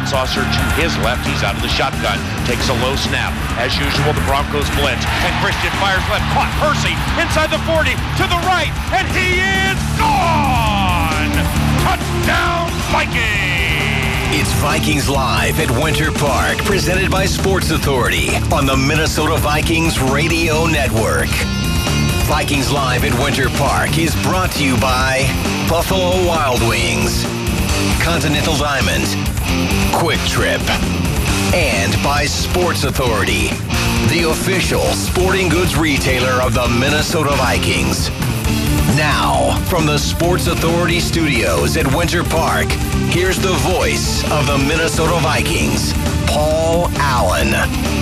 Saucer to his left. He's out of the shotgun. Takes a low snap. As usual, the Broncos blitz. And Christian fires left. Caught Percy inside the 40 to the right. And he is gone! Touchdown, Vikings! It's Vikings Live at Winter Park, presented by Sports Authority on the Minnesota Vikings Radio Network. Vikings Live at Winter Park is brought to you by Buffalo Wild Wings, Continental Diamond, Quick Trip, and by Sports Authority, the official sporting goods retailer of the Minnesota Vikings. Now, from the Sports Authority studios at Winter Park, here's the voice of the Minnesota Vikings, Paul Allen.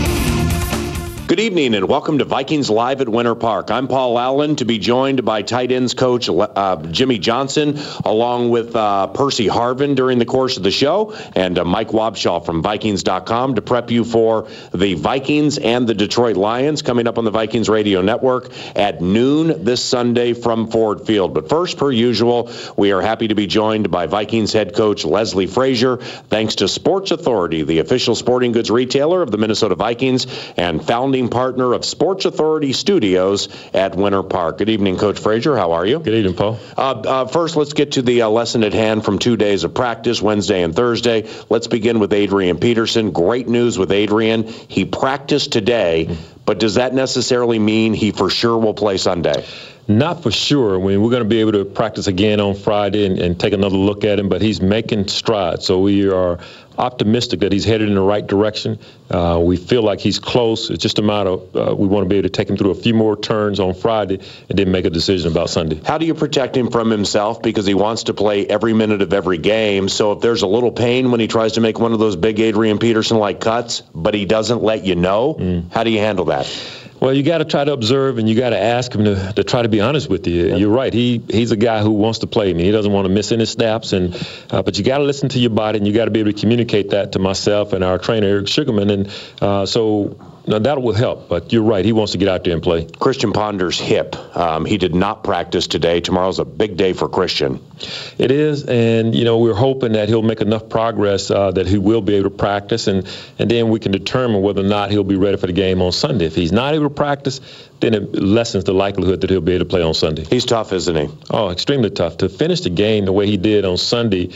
Good evening and welcome to Vikings Live at Winter Park. I'm Paul Allen, to be joined by tight ends coach Jimmy Johnson, along with Percy Harvin during the course of the show, and Mike Wobschall from Vikings.com to prep you for the Vikings and the Detroit Lions coming up on the Vikings Radio Network at noon this Sunday from Ford Field. But first, per usual, we are happy to be joined by Vikings head coach Leslie Frazier, thanks to Sports Authority, the official sporting goods retailer of the Minnesota Vikings and founding partner of Sports Authority Studios at Winter Park. Good evening, Coach Frazier. How are you? Good evening, Paul. First, let's get to the lesson at hand from 2 days of practice, Wednesday and Thursday. Let's begin with Adrian Peterson. Great news with Adrian. He practiced today, but does that necessarily mean he for sure will play Sunday? Not for sure. I mean, we're going to be able to practice again on Friday and take another look at him, but he's making strides. So we are optimistic that he's headed in the right direction. We feel like he's close. It's just a matter of we want to be able to take him through a few more turns on Friday and then make a decision about Sunday. How do you protect him from himself? Because he wants to play every minute of every game. So if there's a little pain when he tries to make one of those big Adrian Peterson-like cuts, but he doesn't let you know, how do you handle that? Well, you got to try to observe, and you got to ask him to try to be honest with you. You're right. He's a guy who wants to play. I mean, he doesn't want to miss any snaps, but you got to listen to your body, and you got to be able to communicate that to myself and our trainer, Eric Sugarman. And so that will help. But you're right. He wants to get out there and play. Christian Ponder's hip. He did not practice today. Tomorrow's a big day for Christian. It is, and we're hoping that he'll make enough progress that he will be able to practice, and then we can determine whether or not he'll be ready for the game on Sunday. If he's not able to practice, then it lessens the likelihood that he'll be able to play on Sunday. He's tough, isn't he? Oh, extremely tough. To finish the game the way he did on Sunday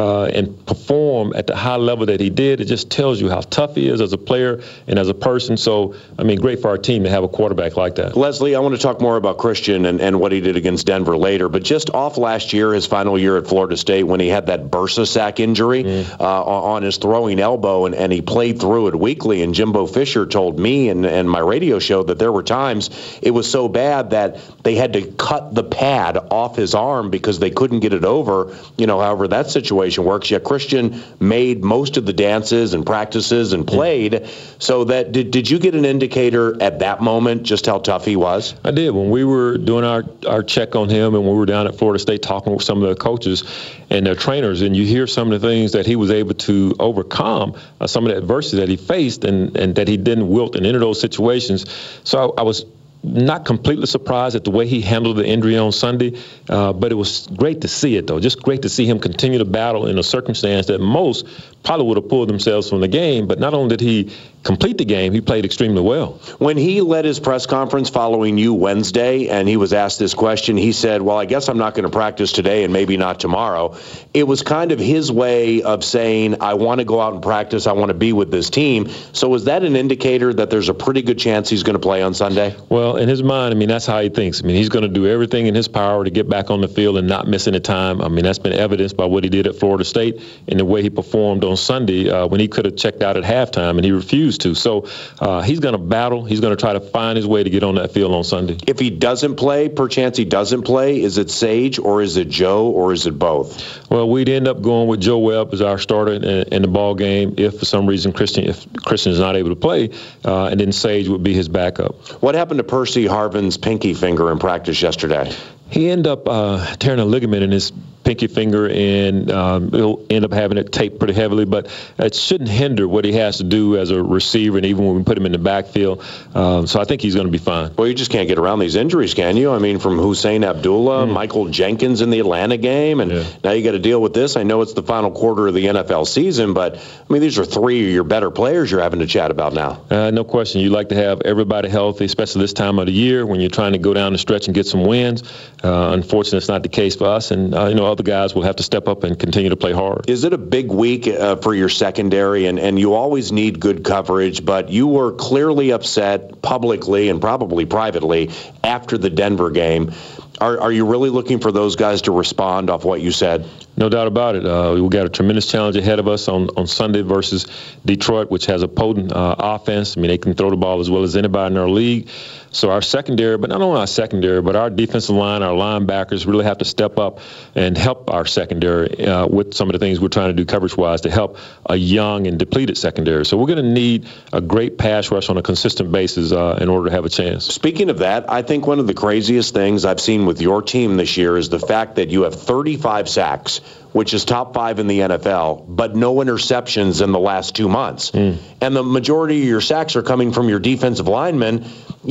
and perform at the high level that he did, it just tells you how tough he is as a player and as a person. So, I mean, great for our team to have a quarterback like that. Leslie, I want to talk more about Christian and what he did against Denver later, but just off last year, his final year at Florida State, when he had that bursa sack injury on his throwing elbow, and he played through it weekly, and Jimbo Fisher told me and my radio show that there were times it was so bad that they had to cut the pad off his arm because they couldn't get it over, however that situation works. Yet Christian made most of the dances and practices and played. So that did you get an indicator at that moment just how tough he was? I did. When we were doing our check on him and when we were down at Florida State talking with some of the coaches and their trainers, and you hear some of the things that he was able to overcome, some of the adversity that he faced, and that he didn't wilt in any of those situations. So I was not completely surprised at the way he handled the injury on Sunday, but it was great to see it, though. Just great to see him continue to battle in a circumstance that most probably would have pulled themselves from the game. But not only did he complete the game, he played extremely well. When he led his press conference following you Wednesday and he was asked this question, he said, well, I guess I'm not going to practice today and maybe not tomorrow. It was kind of his way of saying, I want to go out and practice. I want to be with this team. So was that an indicator that there's a pretty good chance he's going to play on Sunday? Well, in his mind, I mean, that's how he thinks. I mean, he's going to do everything in his power to get back on the field and not miss any time. I mean, that's been evidenced by what he did at Florida State and the way he performed on Sunday when he could have checked out at halftime and he refused to. So he's going to battle. He's going to try to find his way to get on that field on Sunday. If he doesn't play, perchance he doesn't play, is it Sage or is it Joe or is it both? Well, we'd end up going with Joe Webb as our starter in the ball game if for some reason Christian is not able to play, and then Sage would be his backup. What happened to Percy Harvin's pinky finger in practice yesterday? He ended up tearing a ligament in his pinky finger, and he'll end up having it taped pretty heavily, but it shouldn't hinder what he has to do as a receiver, and even when we put him in the backfield. So I think he's going to be fine. Well, you just can't get around these injuries, can you? I mean, from Hussein Abdullah, Michael Jenkins in the Atlanta game, and now you got to deal with this. I know it's the final quarter of the NFL season, but, I mean, these are three of your better players you're having to chat about now. No question. You like to have everybody healthy, especially this time of the year when you're trying to go down the stretch and get some wins. Unfortunately, it's not the case for us, and, other guys will have to step up and continue to play hard. Is it a big week for your secondary? And you always need good coverage, but you were clearly upset publicly and probably privately after the Denver game. Are you really looking for those guys to respond off what you said? No doubt about it. We've got a tremendous challenge ahead of us on Sunday versus Detroit, which has a potent offense. I mean, they can throw the ball as well as anybody in our league. So our secondary, but not only our secondary, but our defensive line, our linebackers really have to step up and help our secondary with some of the things we're trying to do coverage-wise to help a young and depleted secondary. So we're going to need a great pass rush on a consistent basis in order to have a chance. Speaking of that, I think one of the craziest things I've seen with your team this year is the fact that you have 35 sacks, which is top 5 in the NFL, but no interceptions in the last 2 months. And the majority of your sacks are coming from your defensive linemen,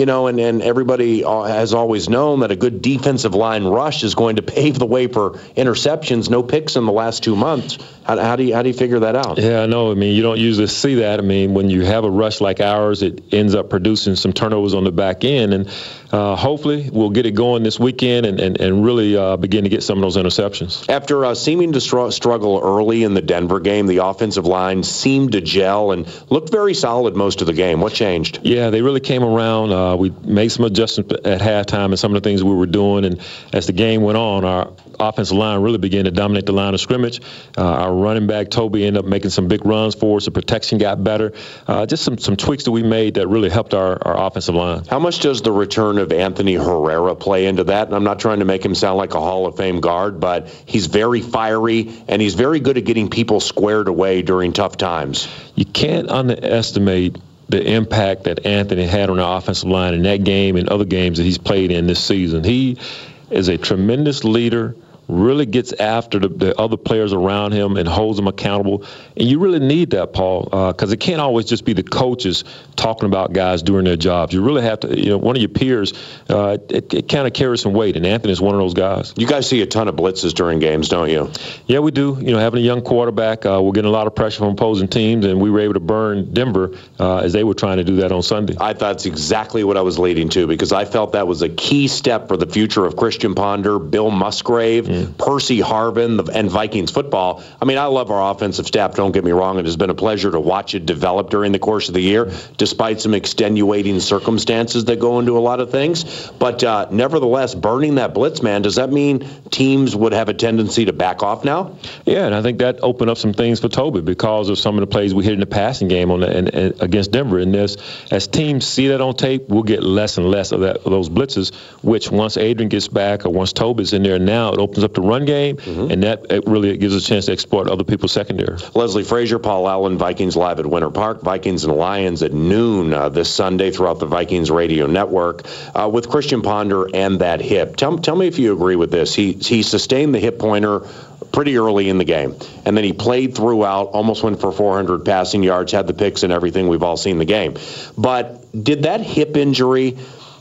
and everybody has always known that a good defensive line rush is going to pave the way for interceptions. No picks in the last 2 months. How do you figure that out? Yeah, I know. I mean, you don't usually see that. I mean, when you have a rush like ours, it ends up producing some turnovers on the back end. And hopefully we'll get it going this weekend and really begin to get some of those interceptions. After seeming to struggle early in the Denver game, the offensive line seemed to gel and looked very solid most of the game. What changed? Yeah, they really came around. We made some adjustments at halftime and some of the things we were doing. And as the game went on, our offensive line really began to dominate the line of scrimmage. Our running back, Toby, ended up making some big runs for us. The protection got better. Just some tweaks that we made that really helped our offensive line. How much does the return of Anthony Herrera play into that? And I'm not trying to make him sound like a Hall of Fame guard, but he's very fiery, and he's very good at getting people squared away during tough times. You can't underestimate the impact that Anthony had on our offensive line in that game and other games that he's played in this season. He is a tremendous leader, really gets after the other players around him and holds them accountable. And you really need that, Paul, because it can't always just be the coaches talking about guys doing their jobs. You really have to, one of your peers, it kind of carries some weight, and Anthony's one of those guys. You guys see a ton of blitzes during games, don't you? Yeah, we do. Having a young quarterback, we're getting a lot of pressure from opposing teams, and we were able to burn Denver as they were trying to do that on Sunday. I thought that's exactly what I was leading to, because I felt that was a key step for the future of Christian Ponder, Bill Musgrave, Percy Harvin, and Vikings football. I mean, I love our offensive staff, don't get me wrong. It has been a pleasure to watch it develop during the course of the year, despite some extenuating circumstances that go into a lot of things. But nevertheless, burning that blitz, man, does that mean teams would have a tendency to back off now? Yeah, and I think that opened up some things for Toby because of some of the plays we hit in the passing game against Denver. And as teams see that on tape, we'll get less and less of those blitzes, which once Adrian gets back or once Toby's in there now, it opens up the run game, and that it really gives us a chance to exploit other people's secondary. Leslie Frazier, Paul Allen, Vikings Live at Winter Park. Vikings and Lions at noon this Sunday throughout the Vikings radio network with Christian Ponder and that hip. Tell me if you agree with this. He sustained the hip pointer pretty early in the game, and then he played throughout, almost went for 400 passing yards, had the picks and everything. We've all seen the game. But did that hip injury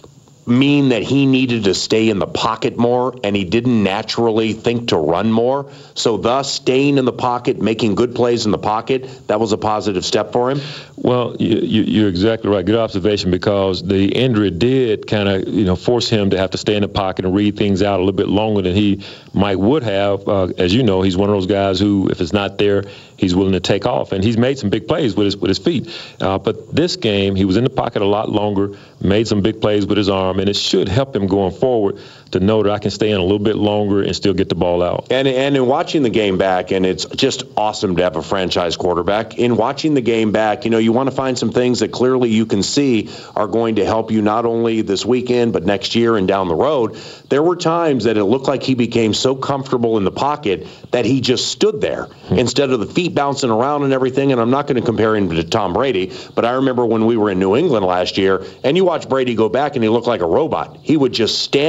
mean that he needed to stay in the pocket more and he didn't naturally think to run more? So thus staying in the pocket, making good plays in the pocket, that was a positive step for him? Well, you're exactly right. Good observation, because the injury did kind of, force him to have to stay in the pocket and read things out a little bit longer than he would have. As you know, he's one of those guys who, if it's not there, he's willing to take off. And he's made some big plays with his feet. But this game, he was in the pocket a lot longer, made some big plays with his arm, and it should help him going forward to know that I can stay in a little bit longer and still get the ball out. And in watching the game back, and it's just awesome to have a franchise quarterback, in watching the game back, you want to find some things that clearly you can see are going to help you not only this weekend, but next year and down the road. There were times that it looked like he became so comfortable in the pocket that he just stood there instead of the feet bouncing around and everything. And I'm not going to compare him to Tom Brady, but I remember when we were in New England last year, and you watch Brady go back and he looked like a robot. He would just stand there and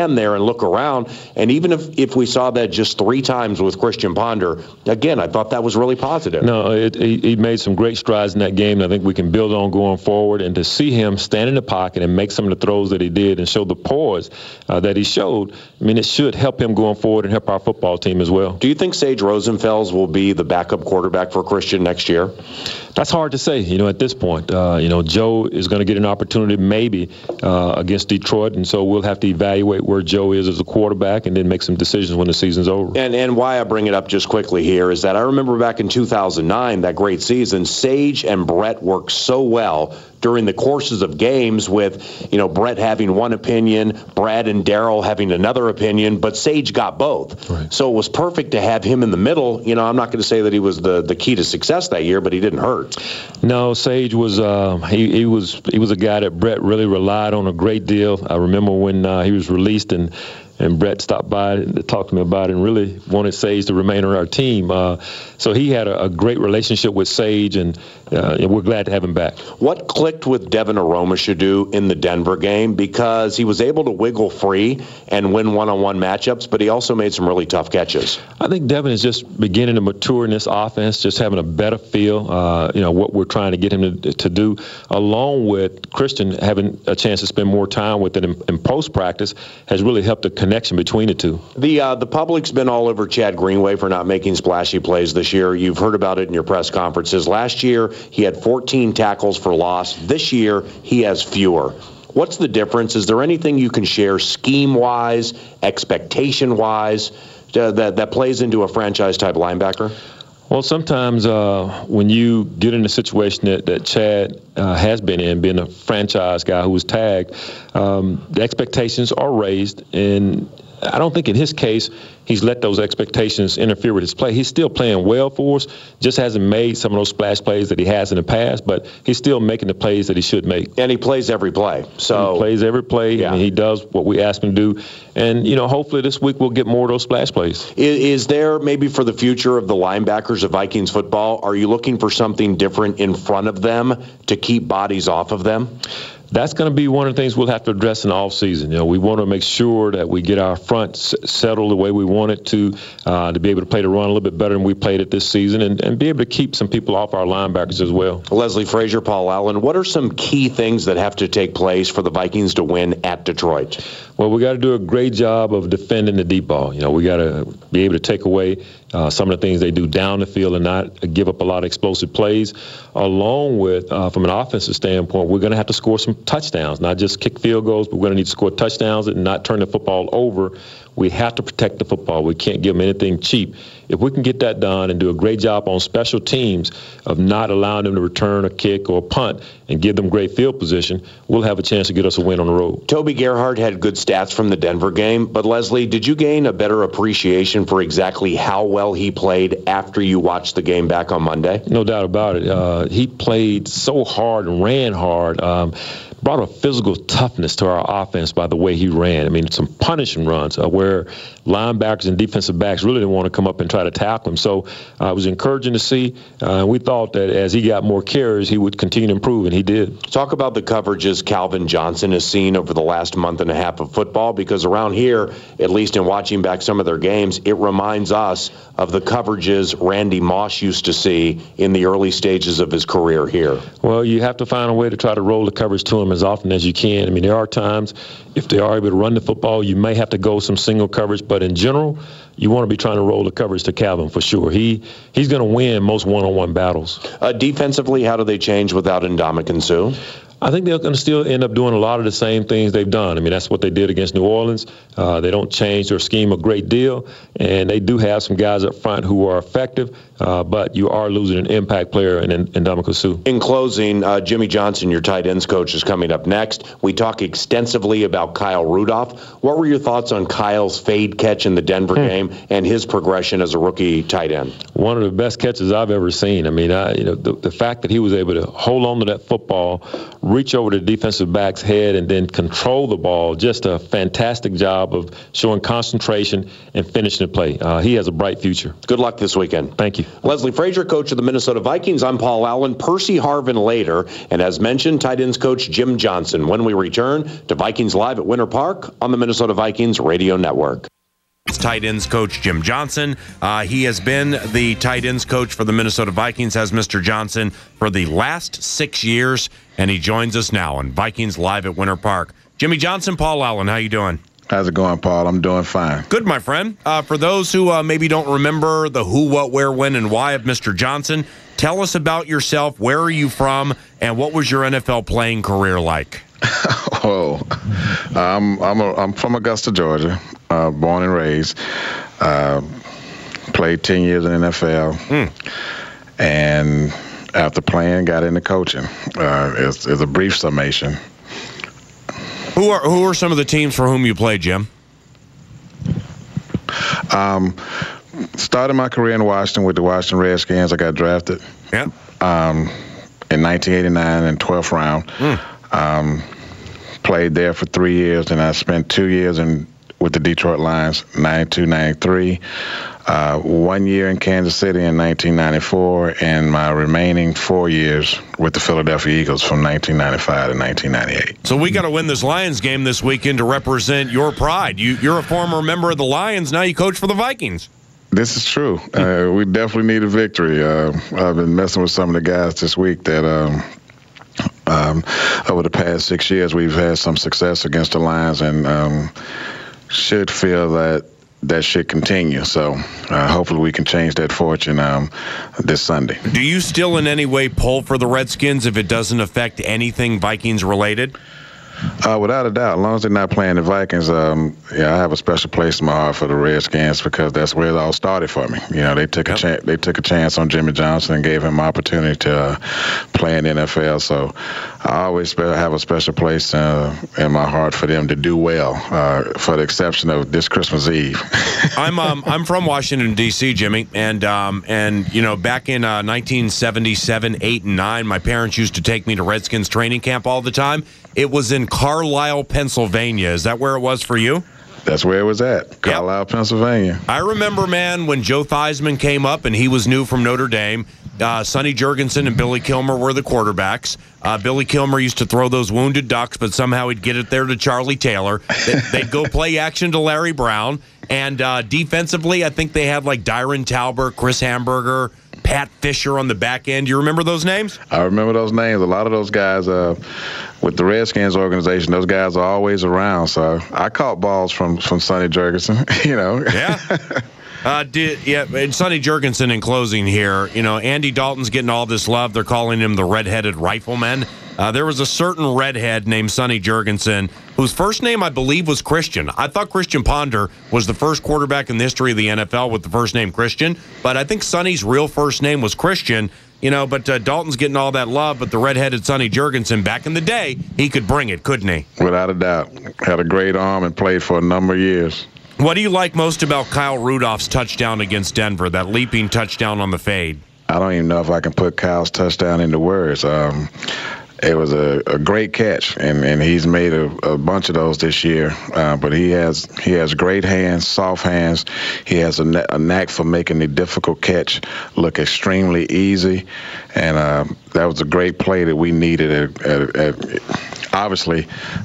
look around, and even if we saw that just 3 times with Christian Ponder, again, I thought that was really positive. No, he made some great strides in that game, and I think we can build on going forward. And to see him stand in the pocket and make some of the throws that he did and show the poise that he showed, I mean, it should help him going forward and help our football team as well. Do you think Sage Rosenfels will be the backup quarterback for Christian next year? That's hard to say, at this point. Joe is going to get an opportunity maybe against Detroit, and so we'll have to evaluate where Joe is as a quarterback and then make some decisions when the season's over. And why I bring it up just quickly here is that I remember back in 2009, that great season, Sage and Brett worked so well during the courses of games with, Brett having one opinion, Brad and Darryl having another opinion, but Sage got both. Right. So it was perfect to have him in the middle. I'm not going to say that he was the key to success that year, but he didn't hurt. No, Sage was he was a guy that Brett really relied on a great deal. I remember when he was released and Brett stopped by to talk to me about it and really wanted Sage to remain on our team. So he had a great relationship with Sage, and we're glad to have him back. What clicked with Devin Aromashodu in the Denver game? Because he was able to wiggle free and win one-on-one matchups, but he also made some really tough catches. I think Devin is just beginning to mature in this offense, just having a better feel, what we're trying to get him to do, along with Christian having a chance to spend more time with it in post-practice has really helped the connection between the two. The public's been all over Chad Greenway for not making splashy plays this year. You've heard about it in your press conferences. Last year, he had 14 tackles for loss. This year, he has fewer. What's the difference? Is there anything you can share scheme-wise, expectation-wise, that plays into a franchise-type linebacker? Well, sometimes when you get in a situation that Chad has been in, being a franchise guy who was tagged, the expectations are raised, and I don't think in his case he's let those expectations interfere with his play. He's still playing well for us, just hasn't made some of those splash plays that he has in the past, but he's still making the plays that he should make. And he plays every play. So he plays every play, yeah. And he does what we ask him to do. And, hopefully this week we'll get more of those splash plays. Is there, maybe for the future of the linebackers of Vikings football, are you looking for something different in front of them to keep bodies off of them? That's going to be one of the things we'll have to address in the offseason. We want to make sure that we get our front settled the way we want it to be able to play the run a little bit better than we played it this season and be able to keep some people off our linebackers as well. Leslie Frazier, Paul Allen, what are some key things that have to take place for the Vikings to win at Detroit? Well, we got to do a great job of defending the deep ball. We got to be able to take away some of the things they do down the field and not give up a lot of explosive plays. Along with, from an offensive standpoint, we're going to have to score some touchdowns, not just kick field goals, but we're going to need to score touchdowns and not turn the football over. We have to protect the football. We can't give them anything cheap. If we can get that done and do a great job on special teams of not allowing them to return a kick or a punt and give them great field position, we'll have a chance to get us a win on the road. Toby Gerhart had good stats from the Denver game, but Leslie, did you gain a better appreciation for exactly how well he played after you watched the game back on Monday? No doubt about it. He played so hard and ran hard. Brought a physical toughness to our offense by the way he ran. I mean, some punishing runs where linebackers and defensive backs really didn't want to come up and try to tackle him. So it was encouraging to see. We thought that as he got more carries, he would continue to improve, and he did. Talk about the coverages Calvin Johnson has seen over the last month and a half of football, because around here, at least in watching back some of their games, it reminds us of the coverages Randy Moss used to see in the early stages of his career here. Well, you have to find a way to try to roll the coverage to him as often as you can. I mean, there are times, if they are able to run the football, you may have to go some single coverage, but in general, you want to be trying to roll the coverage to Calvin for sure. He's going to win most one-on-one battles. Defensively, how do they change without Ndamukong Suh? I think they're going to still end up doing a lot of the same things they've done. I mean, that's what they did against New Orleans. They don't change their scheme a great deal, and they do have some guys up front who are effective, but you are losing an impact player in Ndamukong Suh. In closing, Jimmy Johnson, your tight ends coach, is coming up next. We talk extensively about Kyle Rudolph. What were your thoughts on Kyle's fade catch in the Denver game and his progression as a rookie tight end? One of the best catches I've ever seen. I mean, the fact that he was able to hold on to that football, reach over the defensive back's head and then control the ball. Just a fantastic job of showing concentration and finishing the play. He has a bright future. Good luck this weekend. Thank you. Leslie Frazier, coach of the Minnesota Vikings. I'm Paul Allen. Percy Harvin later. And as mentioned, tight ends coach Jim Johnson when we return to Vikings Live at Winter Park on the Minnesota Vikings Radio Network. Tight ends coach Jim Johnson. He has been the tight ends coach for the Minnesota Vikings, has Mr. Johnson, for the last 6 years, and he joins us now on Vikings Live at Winter Park. Jimmy Johnson, Paul Allen, how you doing? How's it going, Paul? I'm doing fine. Good, my friend. For those who maybe don't remember the who, what, where, when, and why of Mr. Johnson, tell us about yourself. Where are you from, and what was your NFL playing career like? Oh, I'm from Augusta, Georgia, born and raised. Played 10 years in the NFL, and after playing, got into coaching. It's a brief summation. Who are some of the teams for whom you played, Jim? Started my career in Washington with the Washington Redskins. I got drafted. Yeah. In 1989 in 12th round. Played there for 3 years, and I spent 2 years with the Detroit Lions, 92, 93. 1 year in Kansas City in 1994, and my remaining 4 years with the Philadelphia Eagles from 1995 to 1998. So we got to win this Lions game this weekend to represent your pride. You're a former member of the Lions. Now you coach for the Vikings. This is true. We definitely need a victory. I've been messing with some of the guys this week that over the past 6 years we've had some success against the Lions, and should feel that should continue. So hopefully we can change that fortune this Sunday. Do you still in any way pull for the Redskins if it doesn't affect anything Vikings related? Without a doubt, as long as they're not playing the Vikings, I have a special place in my heart for the Redskins because that's where it all started for me. You know, they took a chance on Jimmy Johnson and gave him an opportunity to play in the NFL. So I always have a special place in my heart for them to do well, for the exception of this Christmas Eve. I'm from Washington D.C., Jimmy, and you know, back in 1977, 8, and 9, my parents used to take me to Redskins training camp all the time. It was in Carlisle, Pennsylvania. Is that where it was for you? That's where it was at, Carlisle, Pennsylvania. I remember, man, when Joe Theismann came up and he was new from Notre Dame. Sonny Jurgensen and Billy Kilmer were the quarterbacks. Billy Kilmer used to throw those wounded ducks, but somehow he'd get it there to Charlie Taylor. They'd go play action to Larry Brown. And defensively, I think they had like Dyron Talbert, Chris Hamburger, Pat Fisher on the back end. Do you remember those names? I remember those names. A lot of those guys with the Redskins organization, those guys are always around. So I caught balls from Sonny Jurgensen, you know. Yeah. And Sonny Jurgensen in closing here, you know, Andy Dalton's getting all this love. They're calling him the redheaded rifleman. There was a certain redhead named Sonny Jurgensen whose first name, I believe, was Christian. I thought Christian Ponder was the first quarterback in the history of the NFL with the first name Christian, but I think Sonny's real first name was Christian. You know, but Dalton's getting all that love, but the redheaded Sonny Jurgensen, back in the day, he could bring it, couldn't he? Without a doubt. Had a great arm and played for a number of years. What do you like most about Kyle Rudolph's touchdown against Denver, that leaping touchdown on the fade? I don't even know if I can put Kyle's touchdown into words. It was a great catch, and he's made a bunch of those this year. But he has great hands, soft hands. He has a knack for making the difficult catch look extremely easy. And that was a great play that we needed. Obviously,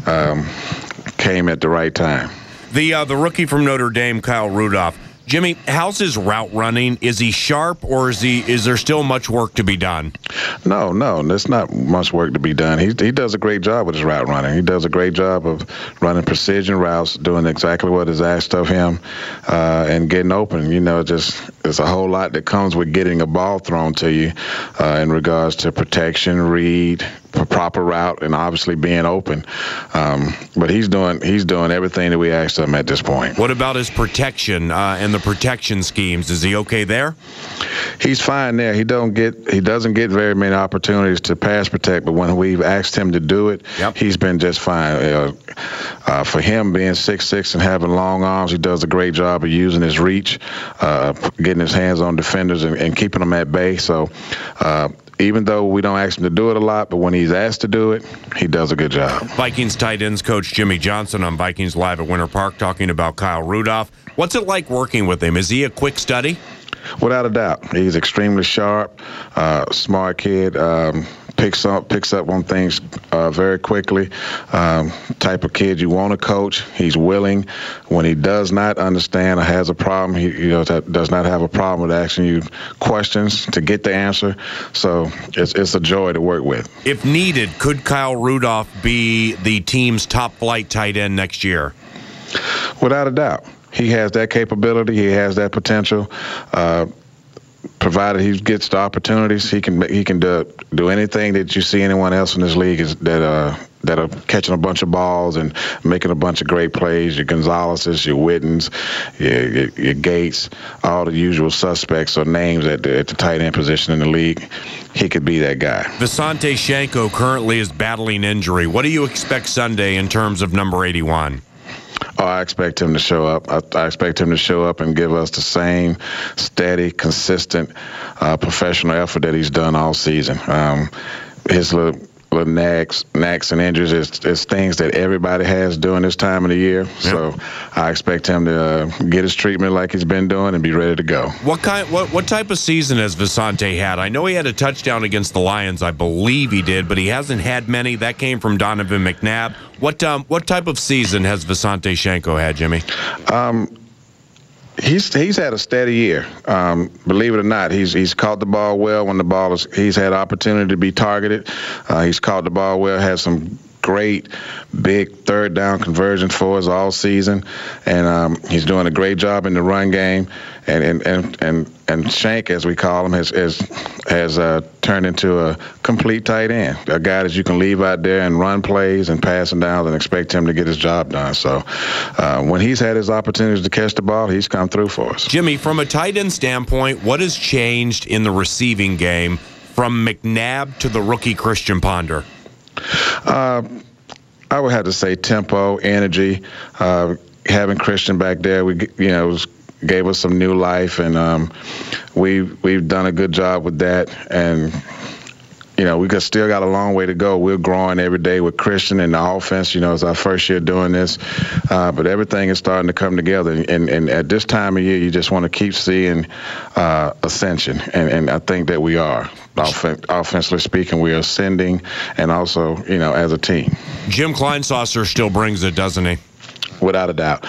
came at the right time. The rookie from Notre Dame, Kyle Rudolph. Jimmy, how's his route running? Is he sharp, or is there still much work to be done? No, there's not much work to be done. He does a great job with his route running. He does a great job of running precision routes, doing exactly what is asked of him, and getting open. You know, there's a whole lot that comes with getting a ball thrown to you in regards to protection, read, proper route, and obviously being open. But he's doing everything that we asked him at this point. What about his protection and the protection schemes? Is he okay there? He's fine there. He doesn't get very many opportunities to pass protect, but when we've asked him to do it, he's been just fine. For him being 6'6" and having long arms, he does a great job of using his reach, getting his hands on defenders and keeping them at bay. So even though we don't ask him to do it a lot, but when he's asked to do it, he does a good job. Vikings tight ends coach Jimmy Johnson on Vikings Live at Winter Park talking about Kyle Rudolph. What's it like working with him? Is he a quick study? Without a doubt. He's extremely sharp, smart kid, picks up on things very quickly. Type of kid you want to coach. He's willing. When he does not understand or has a problem, he does not have a problem with asking you questions to get the answer. So it's a joy to work with. If needed, could Kyle Rudolph be the team's top flight tight end next year? Without a doubt. He has that capability. He has that potential. Provided he gets the opportunities, he can do anything that you see anyone else in this league that are catching a bunch of balls and making a bunch of great plays. Your Gonzalez's, your Wittens, your Gates, all the usual suspects or names at the tight end position in the league. He could be that guy. Visanthe Shiancoe currently is battling injury. What do you expect Sunday in terms of number 81? Oh, I expect him to show up. I expect him to show up and give us the same steady, consistent, professional effort that he's done all season. His little knacks and injuries is things that everybody has during this time of the year. Yep. So I expect him to get his treatment like he's been doing and be ready to go. What type of season has Visanthe had? I know he had a touchdown against the Lions, I believe he did, but he hasn't had many. That came from Donovan McNabb. What type of season has Visanthe Shiancoe had, Jimmy? He's had a steady year. Believe it or not, he's caught the ball well when he's had opportunity to be targeted. He's caught the ball well, had some great big third down conversions for us all season, and he's doing a great job in the run game. And Shank, as we call him, has turned into a complete tight end, a guy that you can leave out there and run plays and passing downs and expect him to get his job done. So when he's had his opportunities to catch the ball, he's come through for us. Jimmy, from a tight end standpoint, what has changed in the receiving game from McNabb to the rookie Christian Ponder? I would have to say tempo, energy. Having Christian back there, gave us some new life, and we've done a good job with that. And we still got a long way to go. We're growing every day with Christian and the offense. It's our first year doing this, but everything is starting to come together. And at this time of year, you just want to keep seeing ascension, and I think that we are. Offensively speaking, we are ascending, and also, as a team. Jim Kleinsasser still brings it, doesn't he? Without a doubt.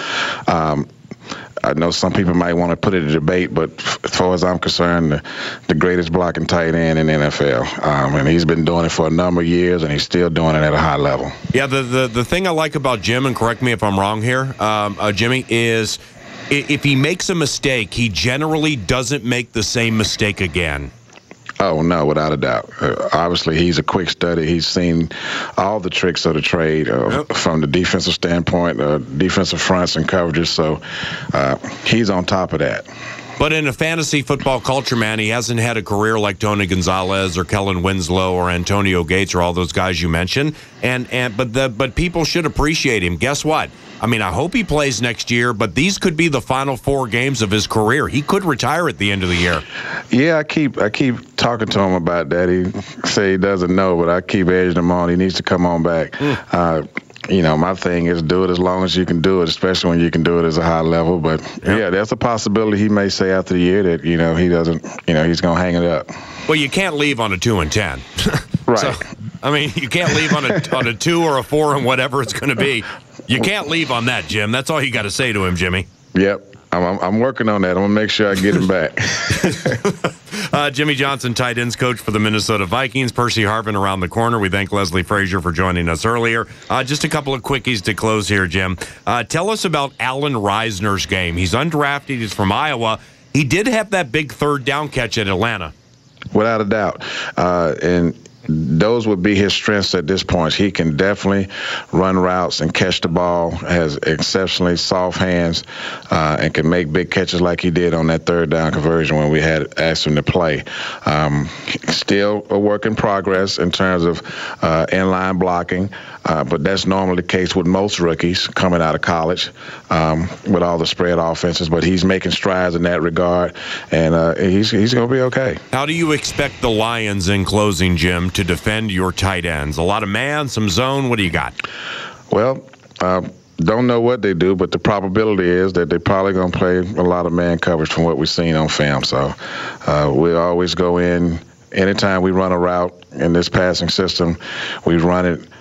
I know some people might want to put it in debate, but as far as I'm concerned, the greatest blocking tight end in the NFL. And he's been doing it for a number of years, and he's still doing it at a high level. Yeah, the thing I like about Jim, and correct me if I'm wrong here, Jimmy, is if he makes a mistake, he generally doesn't make the same mistake again. Oh, no, without a doubt. Obviously, he's a quick study. He's seen all the tricks of the trade from the defensive standpoint, defensive fronts and coverages. So he's on top of that. But in a fantasy football culture, man, he hasn't had a career like Tony Gonzalez or Kellen Winslow or Antonio Gates or all those guys you mentioned. But people should appreciate him. Guess what? I mean, I hope he plays next year, but these could be the final 4 games of his career. He could retire at the end of the year. Yeah, I keep talking to him about that. He say he doesn't know, but I keep edging him on. He needs to come on back. My thing is do it as long as you can do it, especially when you can do it as a high level. But yeah, there's a possibility he may say after the year that he doesn't, he's gonna hang it up. Well, you can't leave on a 2-10. Right. So, I mean, you can't leave on a 2 or a 4 and whatever it's going to be. You can't leave on that, Jim. That's all you got to say to him, Jimmy. Yep. I'm working on that. I'm going to make sure I get him back. Jimmy Johnson, tight ends coach for the Minnesota Vikings. Percy Harvin around the corner. We thank Leslie Frazier for joining us earlier. Just a couple of quickies to close here, Jim. Tell us about Alan Reisner's game. He's undrafted. He's from Iowa. He did have that big third down catch at Atlanta. Without a doubt. And those would be his strengths at this point. He can definitely run routes and catch the ball, has exceptionally soft hands, and can make big catches like he did on that third down conversion when we had asked him to play. Still a work in progress in terms of inline blocking. but that's normally the case with most rookies coming out of college with all the spread offenses. But he's making strides in that regard, and he's going to be okay. How do you expect the Lions in closing, Jim, to defend your tight ends? A lot of man, some zone. What do you got? Well, don't know what they do, but the probability is that they're probably going to play a lot of man coverage from what we've seen on film. So we always go in. Anytime we run a route in this passing system, we run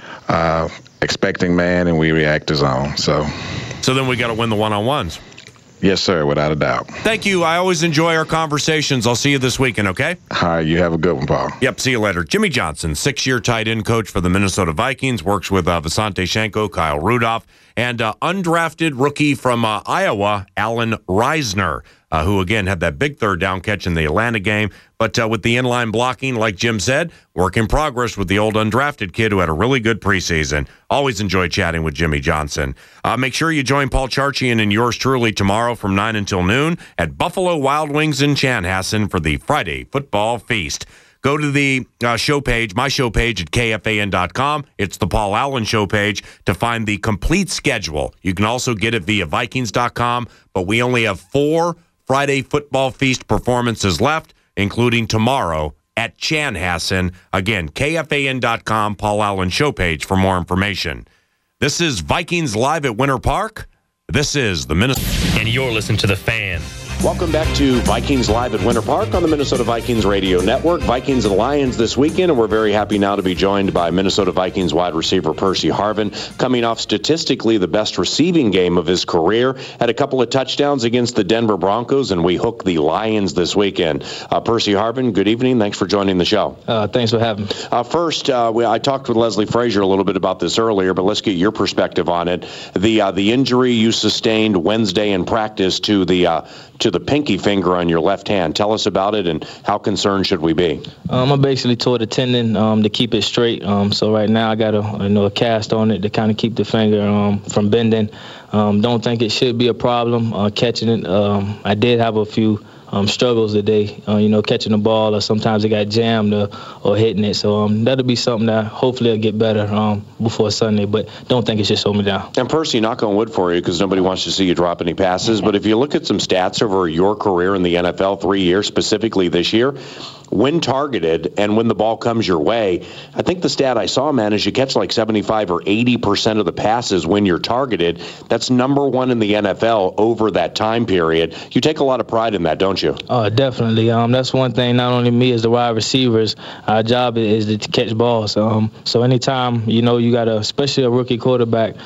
it expecting man, and we react to zone. So then we got to win the one-on-ones. Yes, sir, without a doubt. Thank you. I always enjoy our conversations. I'll see you this weekend, okay? All right, you have a good one, Paul. Yep, see you later. Jimmy Johnson, 6-year tight end coach for the Minnesota Vikings, works with Visanthe Shiancoe, Kyle Rudolph, and undrafted rookie from Iowa, Alan Reisner, who, again, had that big third down catch in the Atlanta game. But with the inline blocking, like Jim said, work in progress with the old undrafted kid who had a really good preseason. Always enjoy chatting with Jimmy Johnson. Make sure you join Paul Charchian and yours truly tomorrow from 9 until noon at Buffalo Wild Wings in Chanhassen for the Friday Football Feast. Go to the show page, my show page at KFAN.com. It's the Paul Allen show page to find the complete schedule. You can also get it via Vikings.com, but we only have 4 Friday Football Feast performances left, including tomorrow at Chanhassen. Again, KFAN.com, Paul Allen show page for more information. This is Vikings Live at Winter Park. This is the Minnesota. And you're listening to The Fan. Welcome back to Vikings Live at Winter Park on the Minnesota Vikings Radio Network. Vikings and Lions this weekend, and we're very happy now to be joined by Minnesota Vikings wide receiver Percy Harvin, coming off statistically the best receiving game of his career. Had a couple of touchdowns against the Denver Broncos, and we hooked the Lions this weekend. Percy Harvin, good evening. Thanks for joining the show. Thanks for having me. First, I talked with Leslie Frazier a little bit about this earlier, but let's get your perspective on it. The injury you sustained Wednesday in practice to the pinky finger on your left hand. Tell us about it and how concerned should we be? I basically tore the tendon to keep it straight. So right now I got a cast on it to kind of keep the finger from bending. Don't think it should be a problem catching it. I did have a few struggles today, catching the ball, or sometimes it got jammed or hitting it. So that'll be something that hopefully will get better before Sunday, but don't think it should slow me down. And Percy, knock on wood for you, because nobody wants to see you drop any passes, but if you look at some stats over your career in the NFL, 3 years, specifically this year, when targeted and when the ball comes your way, I think the stat I saw, man, is you catch like 75 or 80% of the passes when you're targeted. That's number one in the NFL over that time period. You take a lot of pride in that, don't you? Oh, definitely. That's one thing, not only me as the wide receivers, our job is to catch balls. So anytime, you got especially a rookie quarterback,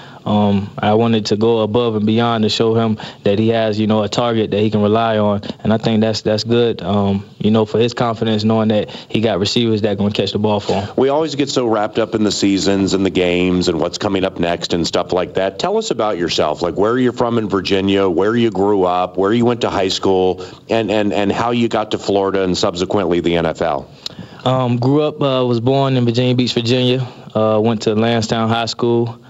I wanted to go above and beyond to show him that he has, a target that he can rely on. And I think that's good, for his confidence, knowing that he got receivers that are going to catch the ball for him. We always get so wrapped up in the seasons and the games and what's coming up next and stuff like that. Tell us about yourself, like where you're from in Virginia, where you grew up, where you went to high school, and how you got to Florida and subsequently the NFL. Grew up, was born in Virginia Beach, Virginia. Went to Lansdowne High School.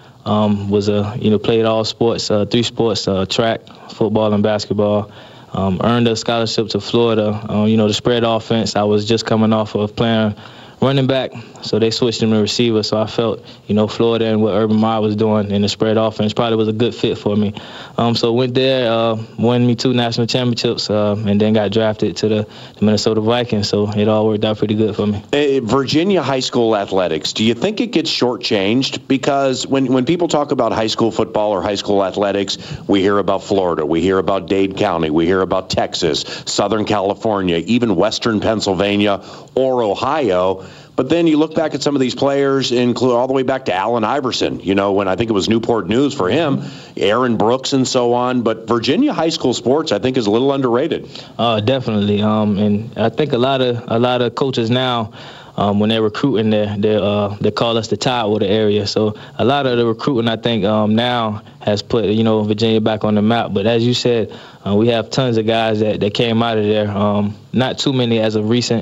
Played all sports, 3 sports, track, football, and basketball. Earned a scholarship to Florida. The spread offense, I was just coming off of playing running back, so they switched him to receiver. So I felt, Florida and what Urban Meyer was doing in the spread offense probably was a good fit for me. So went there, won me 2 national championships, and then got drafted to the Minnesota Vikings. So it all worked out pretty good for me. Virginia high school athletics, do you think it gets shortchanged? Because when people talk about high school football or high school athletics, we hear about Florida, we hear about Dade County, we hear about Texas, Southern California, even Western Pennsylvania or Ohio. But then you look back at some of these players, include all the way back to Allen Iverson, when I think it was Newport News for him, Aaron Brooks and so on. But Virginia high school sports, I think, is a little underrated. Definitely. And I think a lot of coaches now, when they're recruiting, they call us the Tidewater area. So a lot of the recruiting, I think, now has put, Virginia back on the map. But as you said, we have tons of guys that came out of there. Not too many as of recent.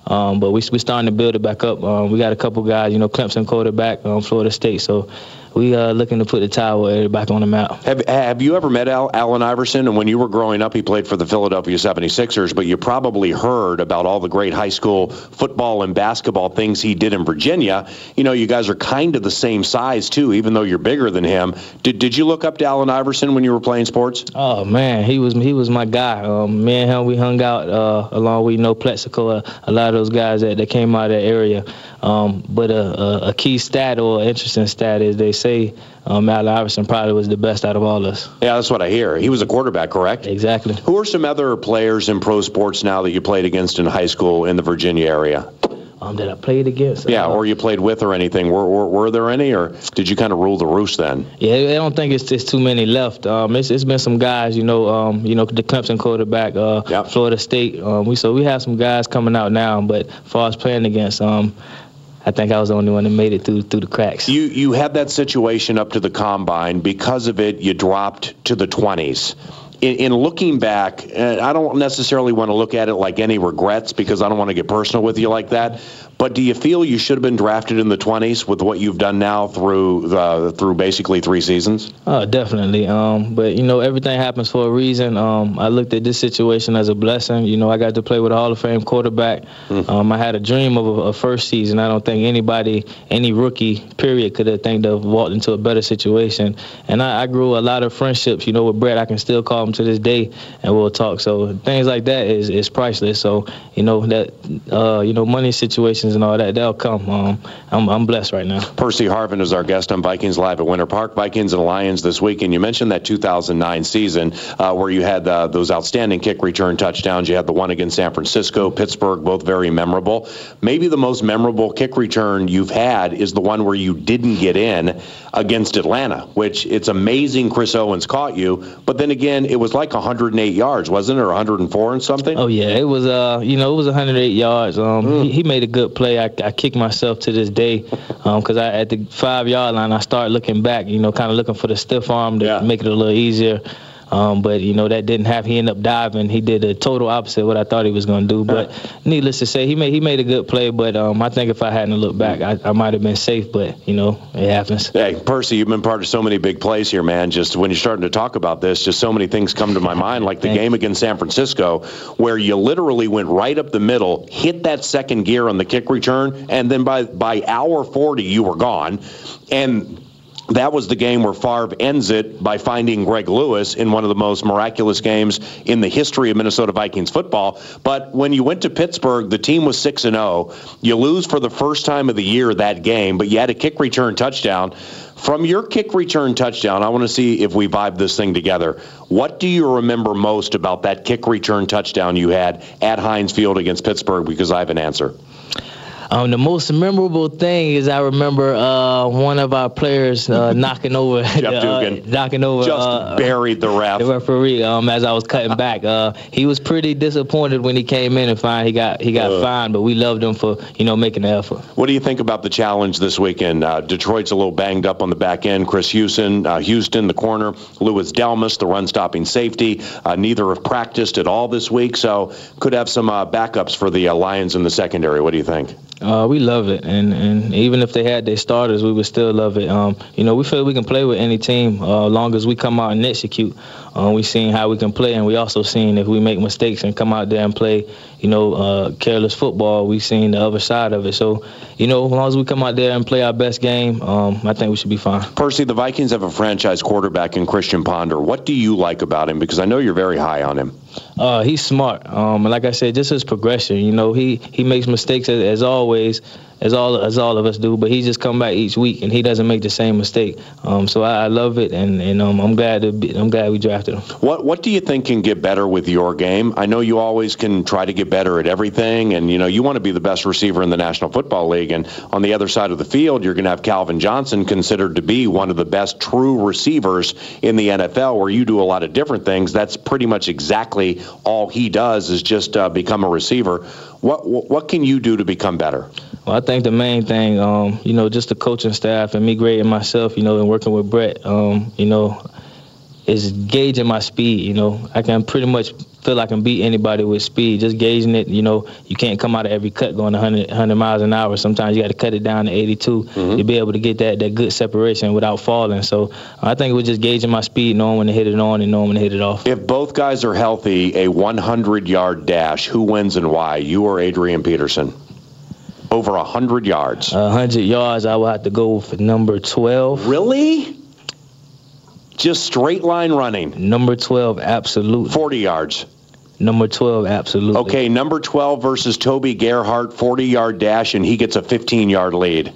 But we're starting to build it back up. We got a couple guys, Clemson quarterback, Florida State. So we are looking to put the Towel area back on the map. Have you ever met Allen Iverson? And when you were growing up, he played for the Philadelphia 76ers, but you probably heard about all the great high school football and basketball things he did in Virginia. You guys are kind of the same size, too, even though you're bigger than him. Did you look up to Allen Iverson when you were playing sports? Oh, man, he was my guy. Me and him, we hung out along with, Plexico, a lot of those guys that came out of that area. But a key stat or interesting stat is they say Allen Iverson probably was the best out of all of us. Yeah, that's what I hear. He was a quarterback, correct? Exactly. Who are some other players in pro sports now that you played against in high school in the Virginia area? That I played against? Yeah, or you played with or anything. Were there any, or did you kind of rule the roost then? Yeah, I don't think it's too many left. It's been some guys, the Clemson quarterback, yep. Florida State. We have some guys coming out now, but as far as playing against, I think I was the only one that made it through the cracks. You had that situation up to the combine. Because of it, you dropped to the 20s. In looking back, I don't necessarily want to look at it like any regrets because I don't want to get personal with you like that. But do you feel you should have been drafted in the 20s with what you've done now through basically 3 seasons? Oh, definitely. But, everything happens for a reason. I looked at this situation as a blessing. I got to play with a Hall of Fame quarterback. I had a dream of a first season. I don't think any rookie, period, could have walked into a better situation. And I grew a lot of friendships, with Brett. I can still call him to this day, and we'll talk. So things like that is priceless. So, money situations and all that, they'll come. I'm blessed right now. Percy Harvin is our guest on Vikings Live at Winter Park. Vikings and Lions this week, and you mentioned that 2009 season where you had those outstanding kick return touchdowns. You had the one against San Francisco, Pittsburgh, both very memorable. Maybe the most memorable kick return you've had is the one where you didn't get in against Atlanta, which it's amazing Chris Owens caught you, but then again, it was like 108 yards, wasn't it, or 104 and something? Oh, yeah, it was, it was 108 yards. He made a good play. I kick myself to this day because at the 5-yard line, I start looking back, kind of looking for the stiff arm to make it a little easier. But, that didn't happen. He ended up diving. He did the total opposite of what I thought he was going to do. But needless to say, he made a good play. But I think if I hadn't looked back, I might have been safe. But, it happens. Hey, Percy, you've been part of so many big plays here, man. Just when you're starting to talk about this, just so many things come to my mind, like the game against San Francisco, where you literally went right up the middle, hit that second gear on the kick return, and then by hour 40, you were gone. And that was the game where Favre ends it by finding Greg Lewis in one of the most miraculous games in the history of Minnesota Vikings football. But when you went to Pittsburgh, the team was 6-0. You lose for the first time of the year that game, but you had a kick return touchdown. From your kick return touchdown, I want to see if we vibe this thing together. What do you remember most about that kick return touchdown you had at Heinz Field against Pittsburgh? Because I have an answer. The most memorable thing is I remember one of our players knocking over Jeff Dugan. Just buried the ref. The referee as I was cutting back. He was pretty disappointed when he came in and found he got fined, but we loved him for making the effort. What do you think about the challenge this weekend? Detroit's a little banged up on the back end. Chris Houston, the corner, Louis Delmas, the run-stopping safety. Neither have practiced at all this week, so could have some backups for the Lions in the secondary. What do you think? We love it, and even if they had their starters, we would still love it. We feel we can play with any team as long as we come out and execute. We've seen how we can play, and we also seen if we make mistakes and come out there and play, careless football, we've seen the other side of it. So, as long as we come out there and play our best game, I think we should be fine. Percy, the Vikings have a franchise quarterback in Christian Ponder. What do you like about him? Because I know you're very high on him. He's smart. And like I said, just his progression. He makes mistakes as always, as all of us do. But he just come back each week and he doesn't make the same mistake. So I love it, and I'm glad we drafted him. What do you think can get better with your game? I know you always can try to get better at everything, and you want to be the best receiver in the National Football League. And on the other side of the field, you're going to have Calvin Johnson, considered to be one of the best true receivers in the NFL, where you do a lot of different things. That's pretty much exactly all he does is just become a receiver. What can you do to become better? Well, I think the main thing, just the coaching staff and me grading myself, and working with Brett, is gauging my speed. I can pretty much feel I can beat anybody with speed. Just gauging it, you can't come out of every cut going 100 miles an hour. Sometimes you got to cut it down to 82 to be able to get that good separation without falling. So I think it was just gauging my speed, knowing when to hit it on and knowing when to hit it off. If both guys are healthy, a 100-yard dash, who wins and why? You or Adrian Peterson? Over 100 yards. 100 yards, I would have to go for number 12. Really? Just straight line running? Number 12, absolutely. 40 yards. Number 12, absolutely. Okay, number 12 versus Toby Gerhart, 40-yard dash, and he gets a 15-yard lead.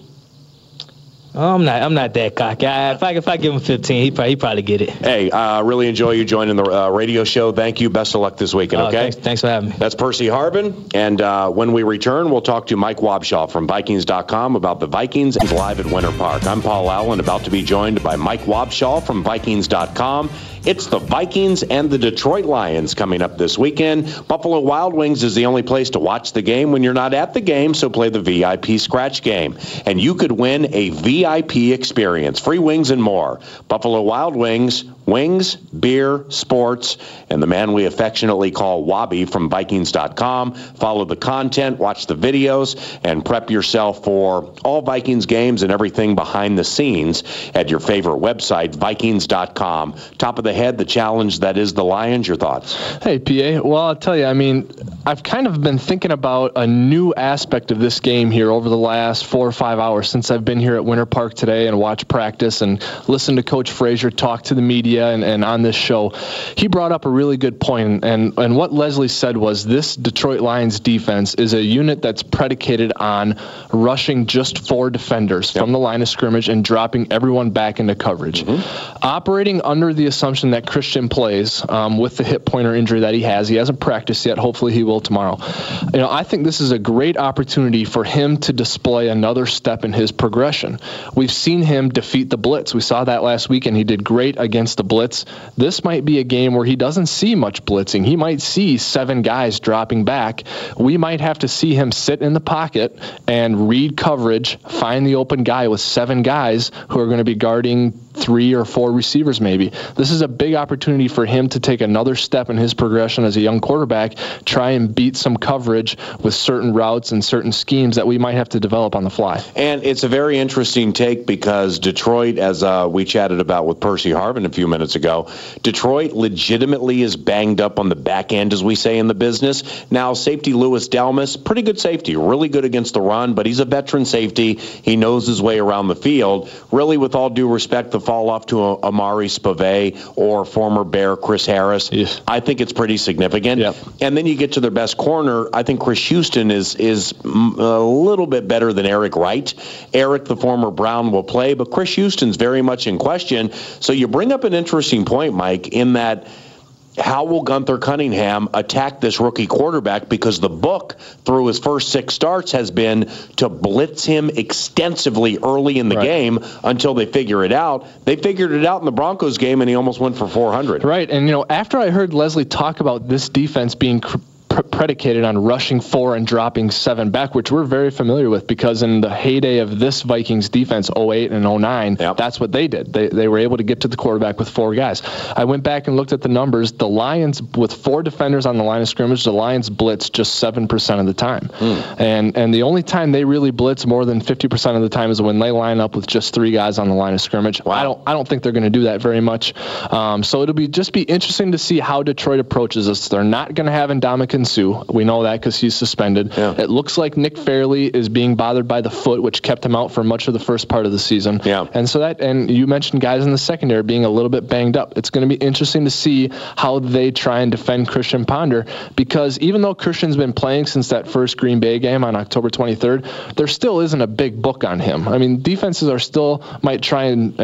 I'm not that cocky. If I give him 15, he probably get it. Hey, really enjoy you joining the radio show. Thank you. Best of luck this weekend, okay? Thanks for having me. That's Percy Harvin. And when we return, we'll talk to Mike Wobschall from Vikings.com about the Vikings live at Winter Park. I'm Paul Allen, about to be joined by Mike Wobschall from Vikings.com. It's the Vikings and the Detroit Lions coming up this weekend. Buffalo Wild Wings is the only place to watch the game when you're not at the game, so play the VIP scratch game. And you could win a VIP experience, free wings and more. Buffalo Wild Wings, wings, beer, sports, and the man we affectionately call Wobby from Vikings.com. Follow the content, watch the videos, and prep yourself for all Vikings games and everything behind the scenes at your favorite website, Vikings.com. Top of the head, the challenge that is the Lions. Your thoughts? Hey, PA. Well, I'll tell you, I've kind of been thinking about a new aspect of this game here over the last 4 or 5 hours since I've been here at Winter Park today and watched practice and listened to Coach Frazier talk to the media and on this show. He brought up a really good point, and what Leslie said was this Detroit Lions defense is a unit that's predicated on rushing just 4 defenders from the line of scrimmage and dropping everyone back into coverage. Operating under the assumption that Christian plays with the hip pointer injury that he has. He hasn't practiced yet. Hopefully he will tomorrow. I think this is a great opportunity for him to display another step in his progression. We've seen him defeat the blitz. We saw that last week, and he did great against the blitz. This might be a game where he doesn't see much blitzing. He might see 7 guys dropping back. We might have to see him sit in the pocket and read coverage, find the open guy with 7 guys who are going to be guarding 3 or 4 receivers maybe. This is a big opportunity for him to take another step in his progression as a young quarterback, try and beat some coverage with certain routes and certain schemes that we might have to develop on the fly. And it's a very interesting take because Detroit, as we chatted about with Percy Harvin a few minutes ago, Detroit legitimately is banged up on the back end, as we say in the business. Now, safety Louis Delmas, pretty good safety, really good against the run, but he's a veteran safety. He knows his way around the field. Really, with all due respect, the fall off to Amari Spivey or former Bear Chris Harris, I think it's pretty significant. And then you get to their best corner. I think Chris Houston is a little bit better than Eric Wright. Eric, the former Brown, will play, but Chris Houston's very much in question. So you bring up an interesting point, Mike, in that how will Gunther Cunningham attack this rookie quarterback? Because the book through his first 6 starts has been to blitz him extensively early in the game until they figure it out. They figured it out in the Broncos game, and he almost went for 400. Right, and after I heard Leslie talk about this defense being predicated on rushing 4 and dropping 7 back, which we're very familiar with because in the heyday of this Vikings defense, 08 and 09, that's what they did. They were able to get to the quarterback with 4 guys. I went back and looked at the numbers. The Lions, with 4 defenders on the line of scrimmage, the Lions blitz just 7% of the time. And the only time they really blitz more than 50% of the time is when they line up with just 3 guys on the line of scrimmage. Wow. I don't think they're going to do that very much. So it'll be interesting to see how Detroit approaches this. They're not going to have Ndamukong Suh. We know that because he's suspended. It looks like Nick Fairley is being bothered by the foot, which kept him out for much of the first part of the season. And so and you mentioned guys in the secondary being a little bit banged up. It's going to be interesting to see how they try and defend Christian Ponder, because even though Christian's been playing since that first Green Bay game on October 23rd, there still isn't a big book on him. Defenses are still might try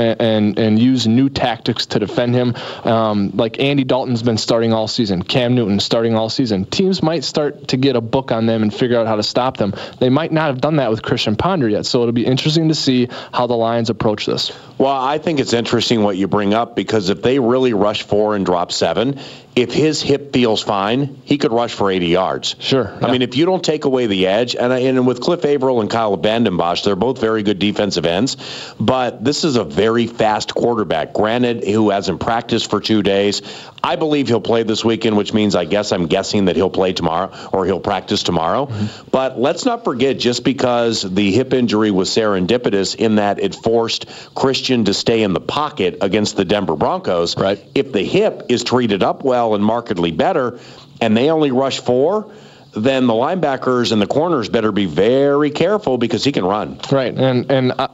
and use new tactics to defend him. Like Andy Dalton's been starting all season. Cam Newton starting all season. Teams might start to get a book on them and figure out how to stop them. They might not have done that with Christian Ponder yet, so it'll be interesting to see how the Lions approach this. Well, I think it's interesting what you bring up, because if they really rush 4 and drop 7, if his hip feels fine, he could rush for 80 yards. Sure. I mean, if you don't take away the edge, and with Cliff Averill and Kyle Vandenbosch, they're both very good defensive ends, but this is a very fast quarterback, granted, who hasn't practiced for 2 days. I believe he'll play this weekend, which means I'm guessing that he'll play tomorrow or he'll practice tomorrow. Mm-hmm. But let's not forget, just because the hip injury was serendipitous in that it forced Christian to stay in the pocket against the Denver Broncos, right. If the hip is treated up well and markedly better and they only rush 4, then the linebackers and the corners better be very careful because he can run. Right, and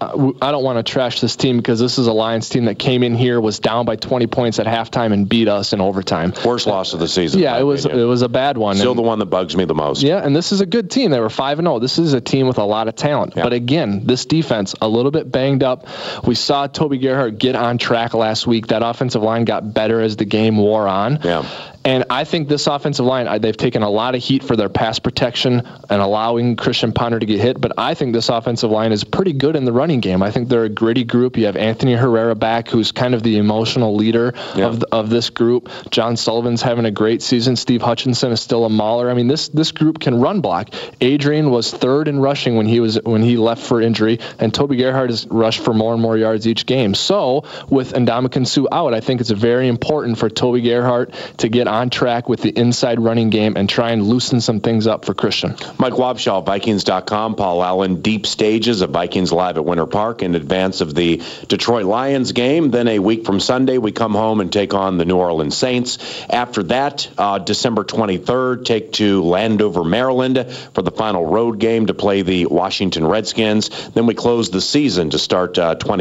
I don't want to trash this team because this is a Lions team that came in here, was down by 20 points at halftime, and beat us in overtime. Worst loss of the season. Yeah, it was a bad one. Still the one that bugs me the most. Yeah, and this is a good team. They were 5-0. This is a team with a lot of talent. Yeah. But again, this defense, a little bit banged up. We saw Toby Gerhart get on track last week. That offensive line got better as the game wore on. Yeah. And I think this offensive line, they've taken a lot of heat for their pass protection and allowing Christian Ponder to get hit. But I think this offensive line is pretty good in the running game. I think they're a gritty group. You have Anthony Herrera back, who's kind of the emotional leader of this group. John Sullivan's having a great season. Steve Hutchinson is still a mauler. I mean, this group can run block. Adrian was 3rd in rushing when he left for injury, and Toby Gerhart has rushed for more and more yards each game. So with Ndamukong Suh out, I think it's very important for Toby Gerhart to get on track with the inside running game and try and loosen some things up for Christian. Mike Wobschall, Vikings.com. Paul Allen, deep stages of Vikings Live at Winter Park in advance of the Detroit Lions game. Then a week from Sunday, we come home and take on the New Orleans Saints. After that, December 23rd, take to Landover, Maryland for the final road game to play the Washington Redskins. Then we close the season to start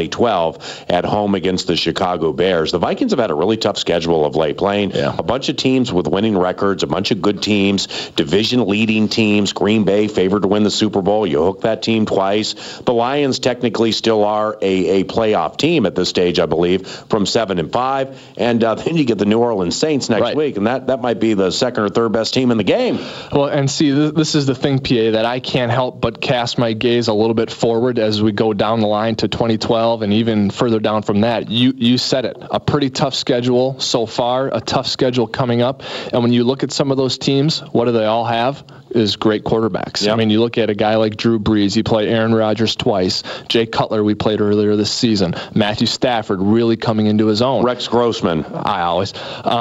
2012 at home against the Chicago Bears. The Vikings have had a really tough schedule of late, playing a bunch of teams with winning records, a bunch of good teams, division-leading teams. Green Bay favored to win the Super Bowl. You hook that team twice. The Lions technically still are a playoff team at this stage, I believe, from 7-5. And then you get the New Orleans Saints next week, and that might be the second or third best team in the game. Well, and see, this is the thing, PA, that I can't help but cast my gaze a little bit forward as we go down the line to 2012 and even further down from that. You said it. A pretty tough schedule so far, a tough schedule coming up. And when you look at some of those teams, what do they all have? Is great quarterbacks. Yep. I mean, you look at a guy like Drew Brees. He played Aaron Rodgers twice. Jay Cutler, we played earlier this season. Matthew Stafford really coming into his own. Rex Grossman. I always.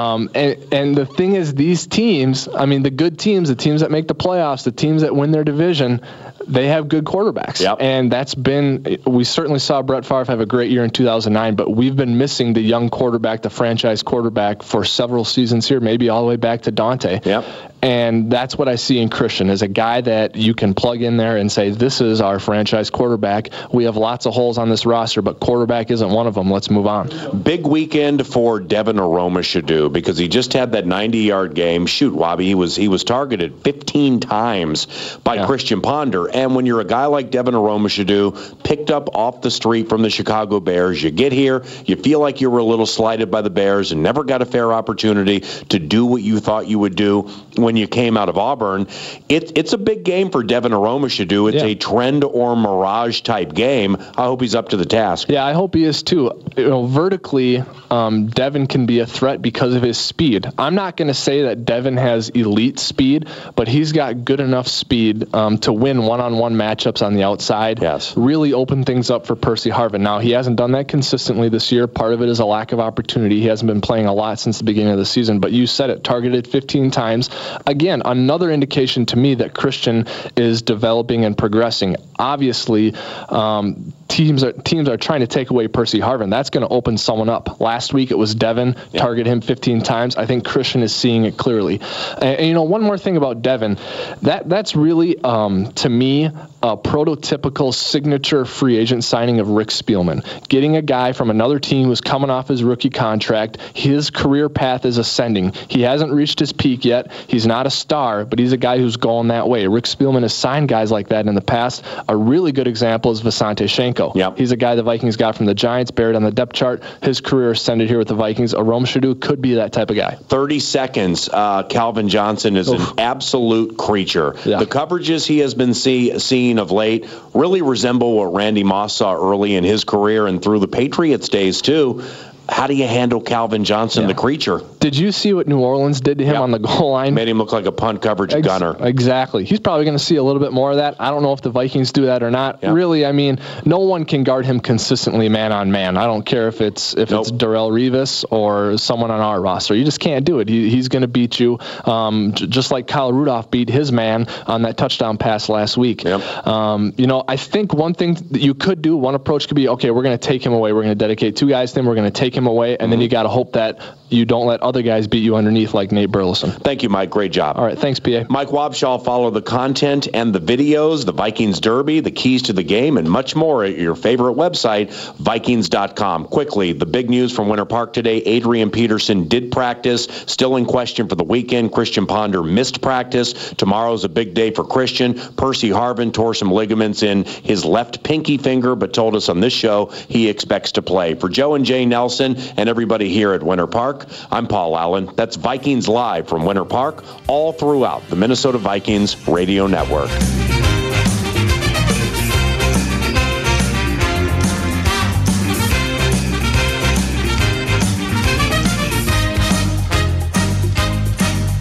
And the thing is, these teams, I mean, the good teams, the teams that make the playoffs, the teams that win their division, they have good quarterbacks. Yep. And that's been, we certainly saw Brett Favre have a great year in 2009, but we've been missing the young quarterback, the franchise quarterback for several seasons here, maybe all the way back to Dante. Yep. And that's what I see in Christian, is a guy that you can plug in there and say, this is our franchise quarterback. We have lots of holes on this roster, but quarterback isn't one of them. Let's move on. Big weekend for Devin Aromashodu because he just had that 90-yard game. Shoot, Wobby, he was targeted 15 times by Christian Ponder. And when you're a guy like Devin Aromashodu, picked up off the street from the Chicago Bears, you get here, you feel like you were a little slighted by the Bears and never got a fair opportunity to do what you thought you would do when you came out of Auburn. It's a big game for Devin Aromashodu. It's a trend or mirage type game. I hope he's up to the task. Yeah, I hope he is too. Vertically, Devin can be a threat because of his speed. I'm not going to say that Devin has elite speed, but he's got good enough speed to win one-on-one matchups on the outside. Yes. Really open things up for Percy Harvin. Now, he hasn't done that consistently this year. Part of it is a lack of opportunity. He hasn't been playing a lot since the beginning of the season, but you said it, targeted 15 times. Again, another indication to me that Christian is developing and progressing. Obviously, teams are trying to take away Percy Harvin. That's going to open someone up. Last week it was Devin, target him 15 times. I think Christian is seeing it clearly. And one more thing about Devin, that's really, to me, a prototypical signature free agent signing of Rick Spielman. Getting a guy from another team who's coming off his rookie contract. His career path is ascending. He hasn't reached his peak yet. He's not a star, but he's a guy who's going that way. Rick Spielman has signed guys like that in the past. A really good example is Visanthe Shenko. Yep. He's a guy the Vikings got from the Giants, buried on the depth chart. His career ascended here with the Vikings. Aromashodu could be that type of guy. 30 seconds. Calvin Johnson is an absolute creature. Yeah. The coverages he has been seen of late really resemble what Randy Moss saw early in his career and through the Patriots days too. how do you handle Calvin Johnson, the creature? Did you see what New Orleans did to him on the goal line? Made him look like a punt coverage gunner. Exactly. He's probably going to see a little bit more of that. I don't know if the Vikings do that or not. Yeah. Really, I mean, no one can guard him consistently man on man. I don't care if it's Darrelle Revis or someone on our roster. You just can't do it. He's going to beat you, just like Kyle Rudolph beat his man on that touchdown pass last week. Yep. I think one thing that you could do, one approach could be, okay, we're going to take him away. We're going to dedicate 2 guys to him. We're going to take him away, and then you got to hope that you don't let other guys beat you underneath like Nate Burleson. Thank you, Mike. Great job. All right. Thanks, PA. Mike Wobschall. Follow the content and the videos, the Vikings Derby, the keys to the game, and much more at your favorite website, Vikings.com. Quickly, the big news from Winter Park today, Adrian Peterson did practice, still in question for the weekend. Christian Ponder missed practice. Tomorrow's a big day for Christian. Percy Harvin tore some ligaments in his left pinky finger, but told us on this show he expects to play. For Joe and Jay Nelson and everybody here at Winter Park, I'm Paul Allen. That's Vikings Live from Winter Park, all throughout the Minnesota Vikings Radio Network.